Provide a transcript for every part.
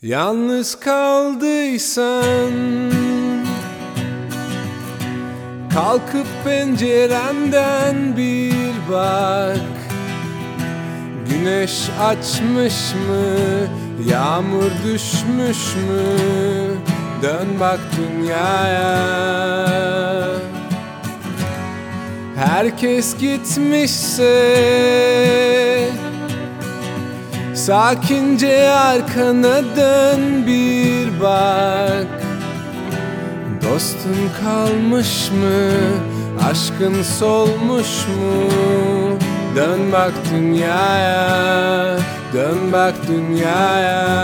Yalnız kaldıysan kalkıp pencerenden bir bak. Güneş açmış mı, yağmur düşmüş mü? Dön bak dünyaya. Herkes gitmişse sakince arkana dön bir bak. Dostun kalmış mı, aşkın solmuş mu? Dön bak dünyaya, dön bak dünyaya.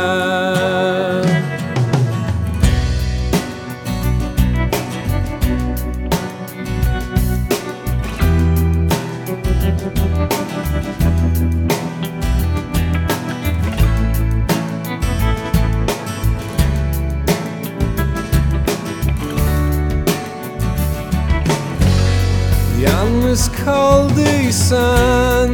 Yalnız kaldıysan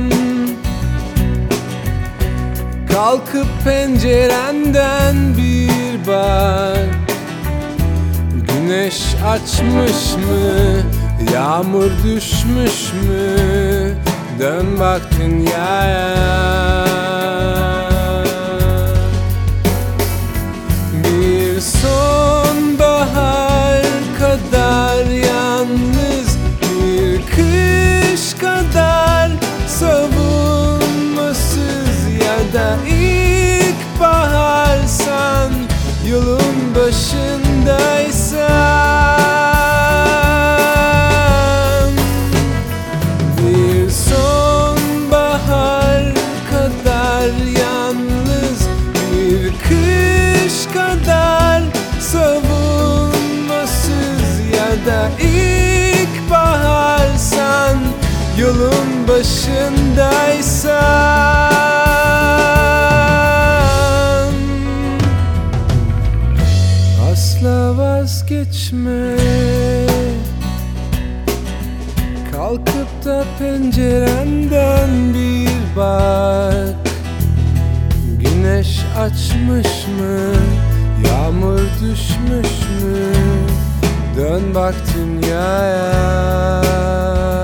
kalkıp pencerenden bir bak. Güneş açmış mı, yağmur düşmüş mü? Dön bak dünyaya. Bir sonbahar kadar yalnız, kış kadar savunmasız, ya da ilkbaharsan, yolun başındaysan. Bir sonbahar kadar yalnız, bir kış kadar savunmasız, ya da ilkbaharsan, yolun başındaysan. Asla vazgeçme, kalkıp da pencerenden bir bak. Güneş açmış mı, yağmur düşmüş mü? Dön bak dünyaya.